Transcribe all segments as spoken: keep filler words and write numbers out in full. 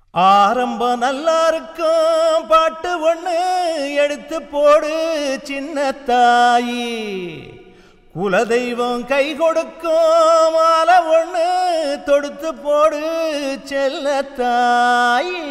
ஆரம்பம் நல்லா இருக்கும் பாட்டு ஒண்ணு எடுத்து போடு சின்ன தாயி குலதெய்வம் கை கொடுக்கும் மாலை ஒண்ணு தொடுத்து போடு செல்ல தாயி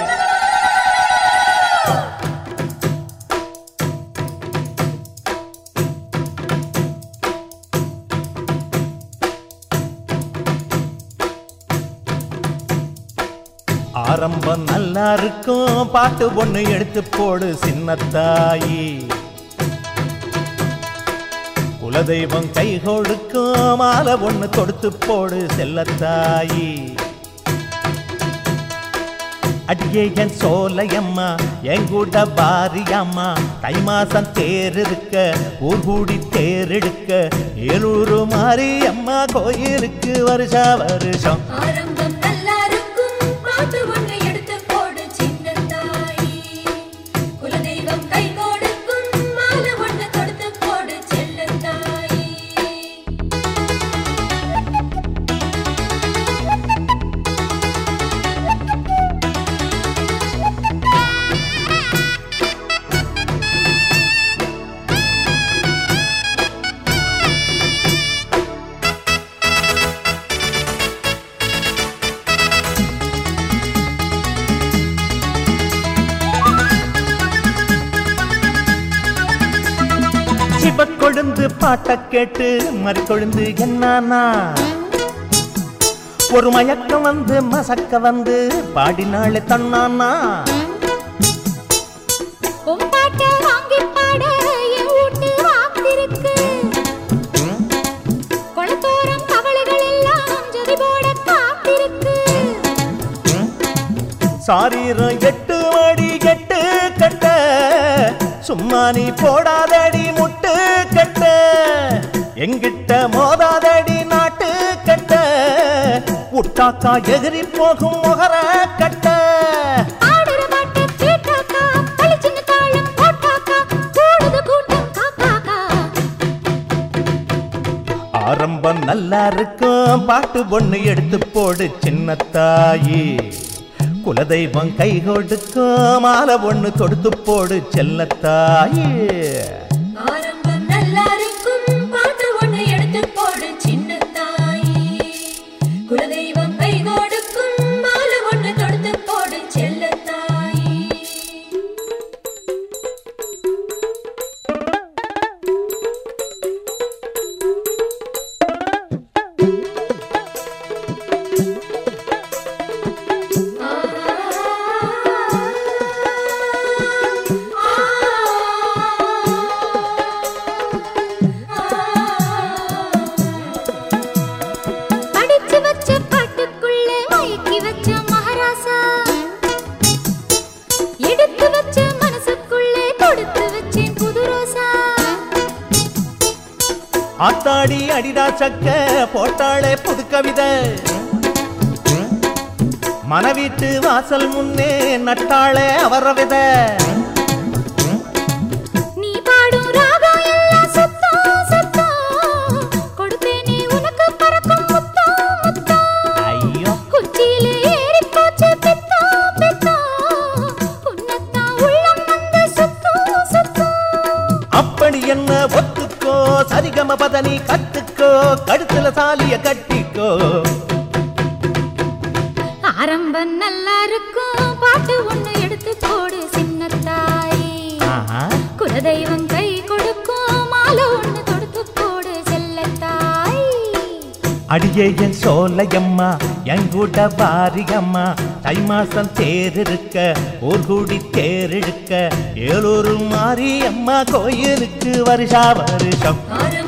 ஆரம்பம் நல்லா இருக்கும் பாட்டு ஒண்ணு எடுத்து போடு சின்ன தாயி குலதெய்வம் கை கொடுக்கும் மாலை ஒண்ணு தொடுத்து போடு செல்லத்தாயி அடியே என் சோலையம்மா எங்கூட பாரியம்மா தை மாசம் தேர் இருக்க ஊர் கூடி தேர் எடுக்க ஏலூரு மாரியம்மா கோயிலுக்கு வருஷா வருஷம் கொழுந்து பாட்ட கேட்டு மறி கொழுந்து என்னானா ஒரு மயக்கம் வந்து மசக்க வந்து பாடினாளே தன்னானா சாரீரம் எட்டு மடி கெட்டு கட்ட சும்மா நீ போடாதடி முட்டு கட்ட எங்கிட்ட மோதாதடி நாட்டு கட்ட உட்டாக்கா எதிரி போகும் முகர கட்ட ஆரம்பம் நல்லா இருக்கும் பாட்டு ஒண்ணு எடுத்து போடு சின்ன தாயி குலதெய்வம் கை கொடுக்கும் மாலை ஒண்ணு தொடுத்து போடு செல்லத்தாயி ஆரம்பம் நல்லா இருக்கும் பாட்டு ஒண்ணு எடுத்து போடு சின்ன தாயி குலதெய்வம் கை கொடுக்கும் மாலை ஒண்ணு தொடுத்து போடு செல்லத்தாயி ஆத்தாடி அடிடா சக்க போட்டாளே புது கவிதை மனவீட்டு வாசல் முன்னே நட்டாளே அவர வித நீ பாடும் ராகம் எல்லாம் சத்தம் சத்தம் கொடுப்பேனே உனக்கு பறக்கும் முத்தம் முத்தம் ஐயோ குச்சியிலே ஏறி போச்சு பித்தம் பித்தம் உன்னத்தான் உள்ளம் வந்து சுத்தம் சுத்தம் அப்படி என்ன ஒத்துக்கோ சரிகம பதனி கத்துக்கோ கழுத்துல சாலிய கட்டிக்கோ ஆரம்பம் நல்லா இருக்கும் பாட்டு ஒண்ணு எடுத்து போடு சின்ன தாயி குலதெய்வம் கை கொடுக்கும் மாலை ஒண்ணு தொடுத்து போடு செல்லத்தாய் அடியே என் சோலையம்மா எங்கூட பாரியம்மா தை மாசம் தேர் இருக்க ஊர் கூடி தேர் எடுக்க ஏலூரு மாரியம்மா கோயிலுக்கு வருஷா வருஷம்